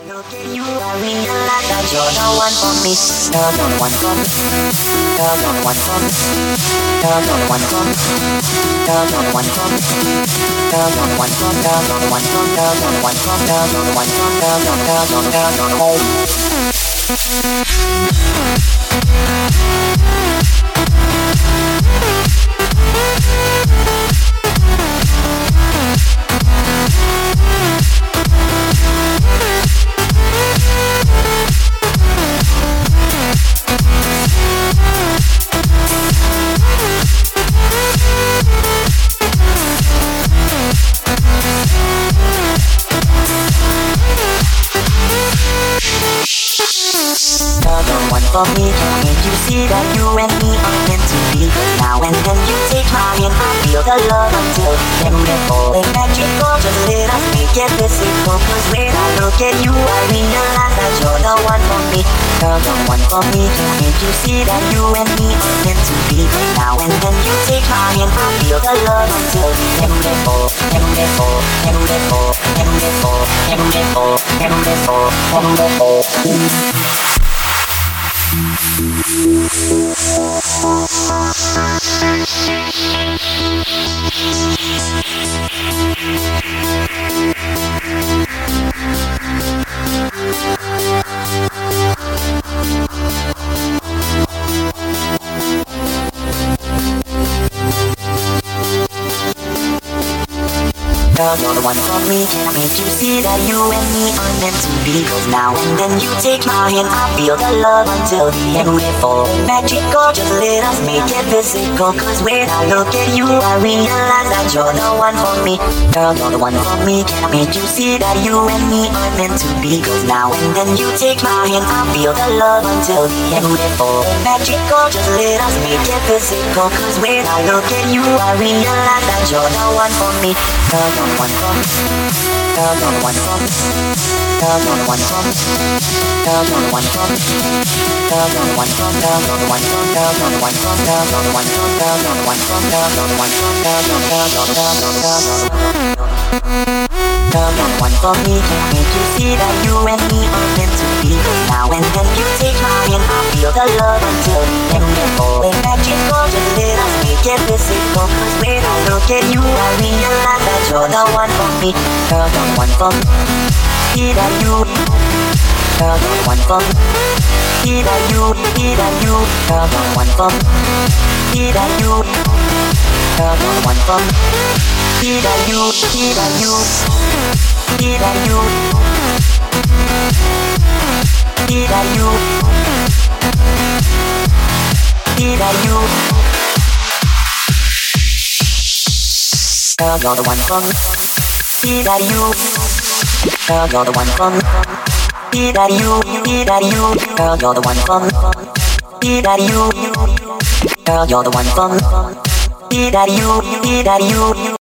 Look at you, I realize that you're the one for me. You're the one for me. You're the one for me. You're the one for me. You're the one for me. You're the one for me. You're the one for me. You're the one for me. You're the one for me. You're the one for me. Can't you see that you and me are meant to be? Now and then you take my hand, I feel the love until beautiful and magical. Just let us make it physical, cause when I look at you I realize that you're the one for me. You're the one for me. Can't you see that you and me are meant to be? Now and then you take my hand, I feel the love until beautiful, beautiful, beautiful, beautiful, beautiful, beautiful, beautiful. Girl, you're the one for me. Can't make you see that you and me are meant to be? Cause now and then you take my hand, I feel the love until the end. Beautiful, magical, just let us make it physical. Cause when I look at you I realize that you're the one for me. Girl, you're the one for me. Can't make you see that you and me are meant to be? Cause now and then you take my hand, I feel the love until the end. Beautiful, magical, just let us make it physical. Cause when I look at you I realize that you're the one for me. Girl, you're the one for me. Girl, you're the one for me. Girl, you're the one for me. Girl, you're the one for me. Girl, you're the one for me. Girl, you're the one for me. Girl, you're the one for me. Girl, you're the one for me. Girl, you're the one for me. Girl, you're the one for me. Girl, you're the one for me. Can't make you see that you and me are meant to be? Cause now and then you take my hand, I feel the love until the end. Beautiful and magical, just let us make it physical. Cause when I look at you I realize that you're the one for me. Girl, you're the one for me. See that you. Girl, you're the one for me. See that you. See that you. Girl, you're the one for me. See that you. Girl, you're the one for me. See that you. See that you. See that you. See that you. See that you. Girl, you're the one for me. See that you. Girl, you're the one for me. See that you. See that you. Girl, you're the one for me. See that you. Girl, you're the one for me. See that you. See that you.